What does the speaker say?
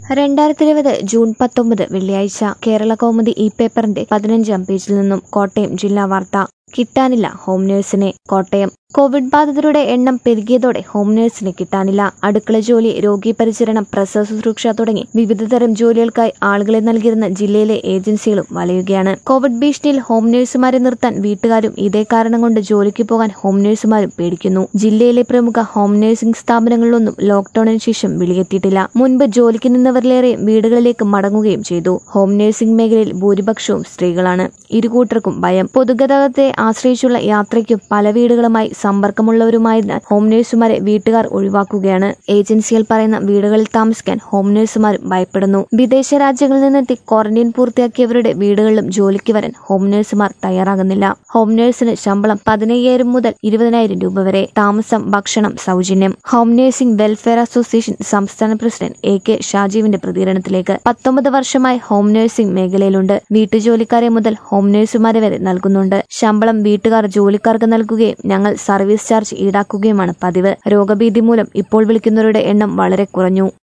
2020 June 19 വെള്ളിയാഴ്ച കേരള കൗമുദി ഈ പേപ്പറിന്റെ 15-ാം പേജിൽ നിന്നും കോട്ടയം ജില്ലാ വാർത്ത. കിട്ടാനില്ല ഹോം നഴ്സിനെ. കോട്ടയം. കോവിഡ് ബാധിതരുടെ എണ്ണം പെരുകിയതോടെ ഹോം നഴ്സിനെ കിട്ടാനില്ല. അടുക്കള ജോലി, രോഗീ പരിചരണം, പ്രസവ ശുശ്രൂഷ തുടങ്ങി വിവിധതരം ജോലികൾക്കായി ആളുകളെ നൽകിയിരുന്ന ജില്ലയിലെ ഏജൻസികളും വലയുകയാണ്. കോവിഡ് ഭീഷണിയിൽ ഹോം നഴ്സുമാരെ നിർത്താൻ വീട്ടുകാരും ഇതേ കാരണം കൊണ്ട് ജോലിക്ക് പോകാൻ ഹോം നഴ്സുമാരും പേടിക്കുന്നു. ജില്ലയിലെ പ്രമുഖ ഹോം നഴ്സിംഗ് സ്ഥാപനങ്ങളിലൊന്നും ലോക്ഡൌണിന് ശേഷം വിളിയെത്തിയിട്ടില്ല. മുൻപ് ജോലിക്ക് നിന്നവരിലേറെ വീടുകളിലേക്ക് മടങ്ങുകയും ചെയ്തു. ഹോം നഴ്സിംഗ് മേഖലയിൽ ഭൂരിപക്ഷവും സ്ത്രീകളാണ്. ഇരുകൂട്ടർക്കും ഭയം. പൊതുഗതാഗതത്തെ ആശ്രയിച്ചുള്ള യാത്രയ്ക്കും പല വീടുകളുമായി സമ്പർക്കമുള്ളവരുമായതിനാൽ ഹോം നഴ്സുമാരെ വീട്ടുകാർ ഒഴിവാക്കുകയാണ്. ഏജൻസികൾ പറയുന്ന വീടുകളിൽ താമസിക്കാൻ ഹോം നഴ്സുമാരും ഭയപ്പെടുന്നു. വിദേശ രാജ്യങ്ങളിൽ നിന്നെത്തി ക്വാറന്റൈൻ പൂർത്തിയാക്കിയവരുടെ വീടുകളിലും ജോലിക്ക് വരാൻ ഹോം നഴ്സുമാർ തയ്യാറാകുന്നില്ല. ഹോം നഴ്സിന് ശമ്പളം 15,000 മുതൽ 20,000 രൂപ വരെ. താമസം, ഭക്ഷണം സൗജന്യം. ഹോം നഴ്സിംഗ് വെൽഫെയർ അസോസിയേഷൻ സംസ്ഥാന പ്രസിഡന്റ് AK ഷാജീവിന്റെ പ്രതികരണത്തിലേക്ക്. 19 വർഷമായി ഹോം നഴ്സിംഗ് മേഖലയിലുണ്ട്. വീട്ടുജോലിക്കാരെ മുതൽ ഹോം നഴ്സുമാരെ വരെ നൽകുന്നുണ്ട്. ശമ്പളം വീട്ടുകാർ ജോലിക്കാർക്ക് നൽകുകയും ഞങ്ങൾ സർവീസ് ചാർജ് ഈടാക്കുകയുമാണ് പതിവ്. രോഗഭീതി മൂലം ഇപ്പോൾ വിളിക്കുന്നവരുടെ എണ്ണം വളരെ കുറഞ്ഞു.